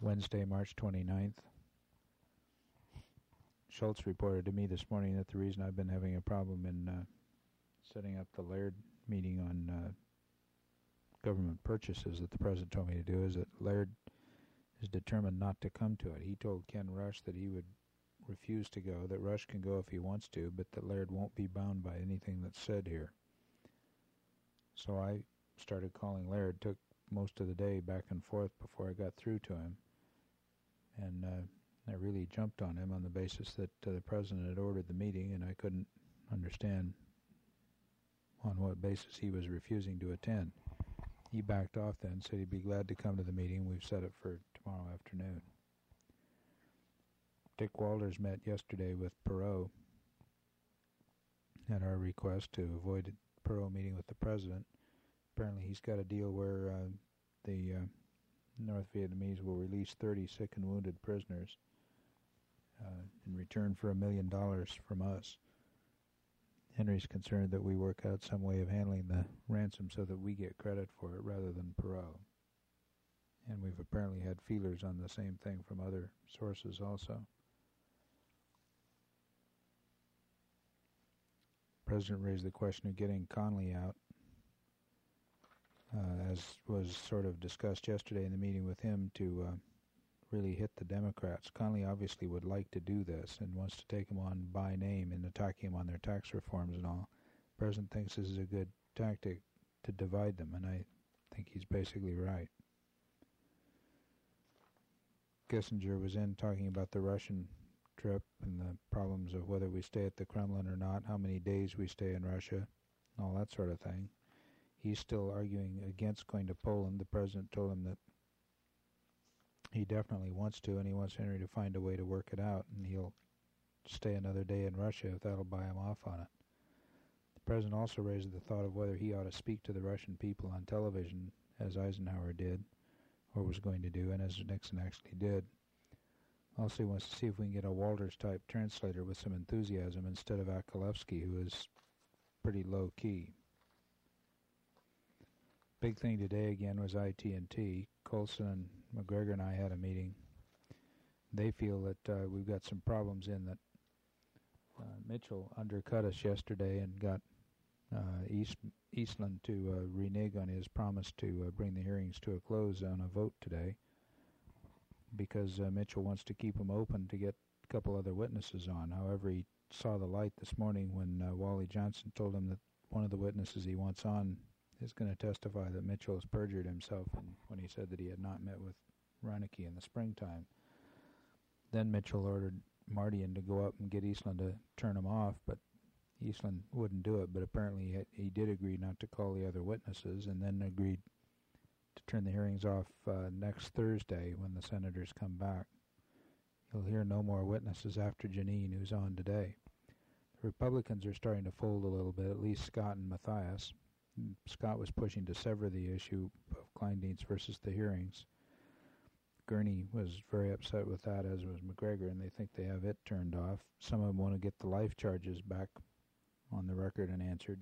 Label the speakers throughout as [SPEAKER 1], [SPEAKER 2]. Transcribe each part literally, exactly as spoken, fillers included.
[SPEAKER 1] Wednesday, March twenty-ninth. Schultz reported to me this morning that the reason I've been having a problem in uh, setting up the Laird meeting on uh, government purchases that the President told me to do is that Laird is determined not to come to it. He told Ken Rush that he would refuse to go, that Rush can go if he wants to, but that Laird won't be bound by anything that's said here. So I started calling Laird, took most of the day back and forth before I got through to him, and uh, I really jumped on him on the basis that uh, the President had ordered the meeting, and I couldn't understand on what basis he was refusing to attend. He backed off then, said he'd be glad to come to the meeting. We've set it for tomorrow afternoon. Dick Walters met yesterday with Perot at our request to avoid Perot meeting with the President. Apparently he's got a deal where uh, the uh, North Vietnamese will release thirty sick and wounded prisoners uh, in return for a million dollars from us. Henry's concerned that we work out some way of handling the ransom so that we get credit for it rather than Perot. And we've apparently had feelers on the same thing from other sources also. The President raised the question of getting Connolly out, uh, as was sort of discussed yesterday in the meeting with him, to uh, really hit the Democrats. Connolly obviously would like to do this and wants to take them on by name and attacking them on their tax reforms and all. The President thinks this is a good tactic to divide them, and I think he's basically right. Kissinger was in talking about the Russian trip and the problems of whether we stay at the Kremlin or not, how many days we stay in Russia, and all that sort of thing. He's still arguing against going to Poland. The President told him that he definitely wants to, and he wants Henry to find a way to work it out, and he'll stay another day in Russia if that'll buy him off on it. The President also raised the thought of whether he ought to speak to the Russian people on television, as Eisenhower did, or was going to do, and as Nixon actually did. Also, he wants to see if we can get a Walters-type translator with some enthusiasm instead of Akalevsky, who is pretty low-key. Big thing today again was I T and T. Colson and McGregor and I had a meeting. They feel that uh, we've got some problems in that uh, Mitchell undercut us yesterday and got uh, East, Eastland to uh, renege on his promise to uh, bring the hearings to a close on a vote today, because uh, Mitchell wants to keep them open to get a couple other witnesses on. However, he saw the light this morning when uh, Wally Johnson told him that one of the witnesses he wants on is going to testify that Mitchell has perjured himself and when he said that he had not met with Reinecke in the springtime. Then Mitchell ordered Mardian to go up and get Eastland to turn him off, but Eastland wouldn't do it. But apparently he, he did agree not to call the other witnesses, and then agreed to turn the hearings off uh, next Thursday when the senators come back. You'll hear no more witnesses after Janine, who's on today. The Republicans are starting to fold a little bit, at least Scott and Mathias. Scott was pushing to sever the issue of Kleindienst versus the hearings. Gurney was very upset with that, as was McGregor, and they think they have it turned off. Some of them want to get the life charges back on the record and answered.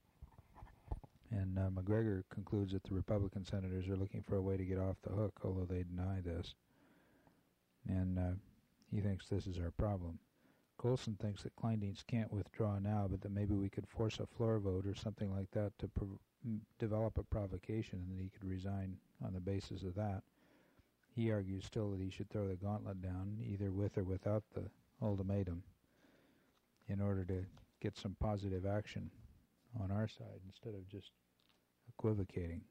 [SPEAKER 1] And uh, McGregor concludes that the Republican senators are looking for a way to get off the hook, although they deny this. And uh, he thinks this is our problem. Colson thinks that Kleindienst can't withdraw now, but that maybe we could force a floor vote or something like that to prov- develop a provocation, and that he could resign on the basis of that. He argues still that he should throw the gauntlet down, either with or without the ultimatum, in order to get some positive action on our side instead of just equivocating.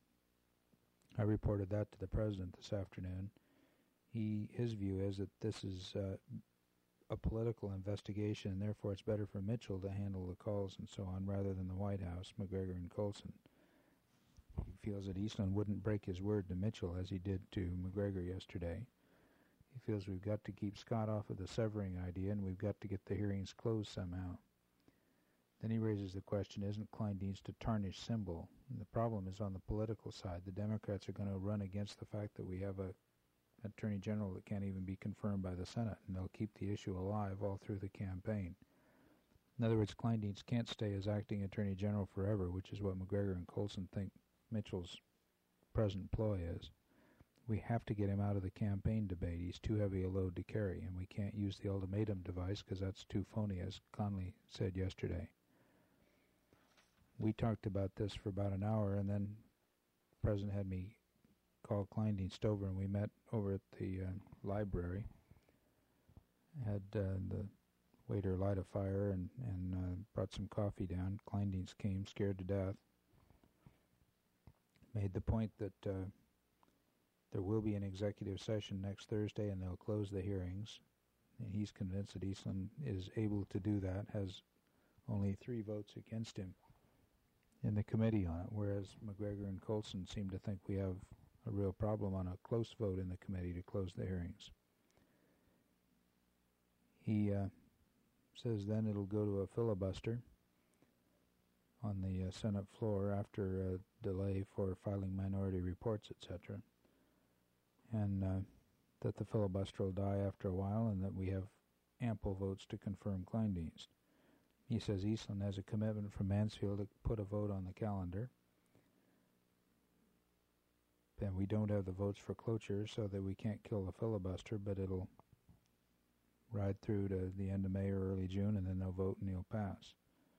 [SPEAKER 1] I reported that to the President this afternoon. He, his view is that this is uh, a political investigation, and therefore it's better for Mitchell to handle the calls and so on rather than the White House, McGregor and Colson. He feels that Eastland wouldn't break his word to Mitchell as he did to McGregor yesterday. He feels we've got to keep Scott off of the severing idea, and we've got to get the hearings closed somehow. Then he raises the question, isn't Kleindienst a tarnished symbol? And the problem is on the political side. The Democrats are going to run against the fact that we have a Attorney General that can't even be confirmed by the Senate, and they'll keep the issue alive all through the campaign. In other words, Kleindienst can't stay as acting Attorney General forever, which is what McGregor and Colson think Mitchell's present ploy is. we have to get him out of the campaign debate. He's too heavy a load to carry, and we can't use the ultimatum device because that's too phony, as Conley said yesterday. We talked about this for about an hour, and then the President had me call Kleindienst Stover, and we met over at the uh, library. Had uh, the waiter light a fire and, and uh, brought some coffee down. Kleindienst came, scared to death. Made the point that uh, there will be an executive session next Thursday, and they'll close the hearings. And he's convinced that Eastland is able to do that, has only three votes against him in the committee on it, whereas McGregor and Colson seem to think we have a real problem on a close vote in the committee to close the hearings. He uh, says then it'll go to a filibuster on the uh, Senate floor after a delay for filing minority reports, et cetera, and uh, that the filibuster will die after a while and that we have ample votes to confirm Kleindienst. He says Eastland has a commitment from Mansfield to put a vote on the calendar, and we don't have the votes for cloture so that we can't kill the filibuster, but it'll ride through to the end of May or early June, and then they'll vote and he'll pass.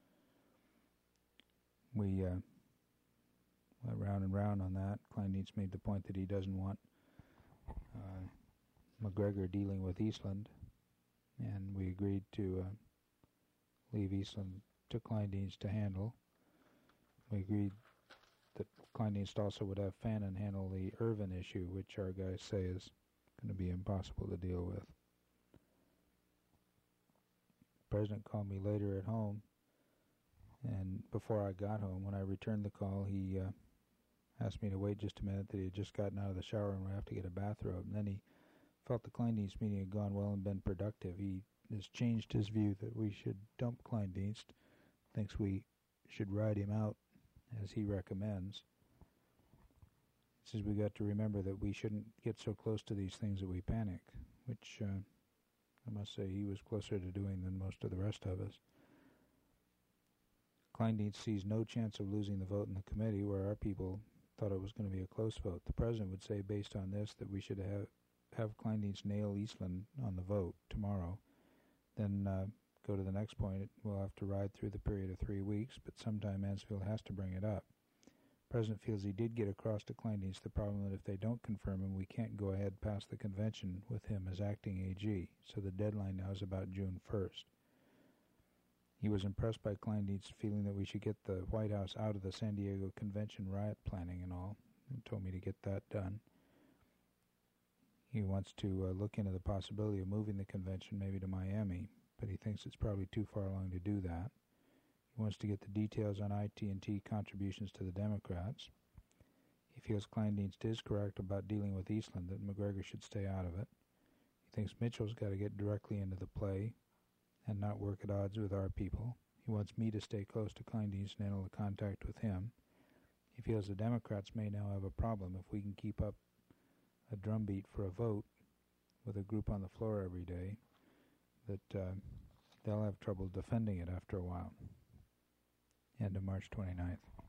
[SPEAKER 1] We uh, went round and round on that. Kleindienst made the point that he doesn't want uh, McGregor dealing with Eastland, and we agreed to uh, leave Eastland to Kleindienst to handle. We agreed that Kleindienst also would have Fannin handle the Irvin issue, which our guys say is going to be impossible to deal with. The President called me later at home, and before I got home, when I returned the call, he uh, asked me to wait just a minute, that he had just gotten out of the shower and would have to get a bathrobe. And then he felt the Kleindienst meeting had gone well and been productive. He has changed his view that we should dump Kleindienst, thinks we should ride him out as he recommends. He says we got to remember that we shouldn't get so close to these things that we panic, which uh, I must say he was closer to doing than most of the rest of us. Kleindienst sees no chance of losing the vote in the committee, where our people thought it was going to be a close vote. The President would say, based on this, that we should have, have Kleindienst nail Eastland on the vote tomorrow. Then uh, go to the next point. We'll have to ride through the period of three weeks, but sometime Mansfield has to bring it up. The President feels he did get across to Kleindienst the problem that if they don't confirm him, we can't go ahead past the convention with him as acting A G, so the deadline now is about June first. He was impressed by Kleindienst's feeling that we should get the White House out of the San Diego convention riot planning and all, and told me to get that done. He wants to uh, look into the possibility of moving the convention maybe to Miami, but he thinks it's probably too far along to do that. He wants to get the details on I T and T contributions to the Democrats. He feels Kleindienst is correct about dealing with Eastland, that McGregor should stay out of it. He thinks Mitchell's got to get directly into the play and not work at odds with our people. He wants me to stay close to Kleindienst and handle the contact with him. He feels the Democrats may now have a problem if we can keep up a drumbeat for a vote with a group on the floor every day, that uh, they'll have trouble defending it after a while. End of March twenty-ninth.